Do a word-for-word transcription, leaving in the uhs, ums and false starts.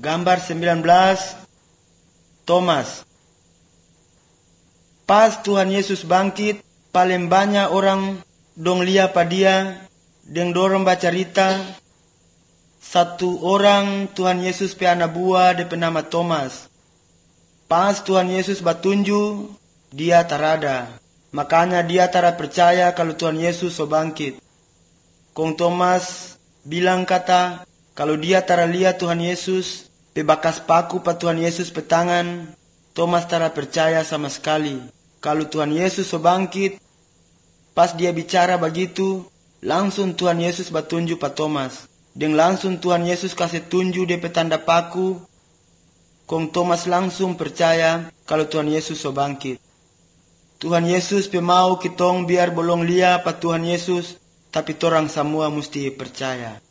Gambar sembilan belas, Thomas. Pas Tuhan Yesus bangkit, paling banyak orang dong lihat pada dia, deng dorong baca cerita. Satu orang Tuhan Yesus pe anak buah dia nama Thomas. Pas Tuhan Yesus batunju, dia tarada. Makanya dia tara percaya kalau Tuhan Yesus so bangkit. Kong Thomas bilang kata, kalau dia tara lihat Tuhan Yesus, pe bakas paku pa Tuhan Yesus pe tangan, Thomas tara percaya sama sekali. Kalau Tuhan Yesus so bangkit, pas dia bicara begitu, langsung Tuhan Yesus batunju pa Thomas. Dan langsung Tuhan Yesus kasih tunju dia pe tanda paku, kong Thomas langsung percaya kalau Tuhan Yesus so bangkit. Tuhan Yesus pe mau kitong biar bolong lihat pa Tuhan Yesus, tapi torang semua mesti percaya.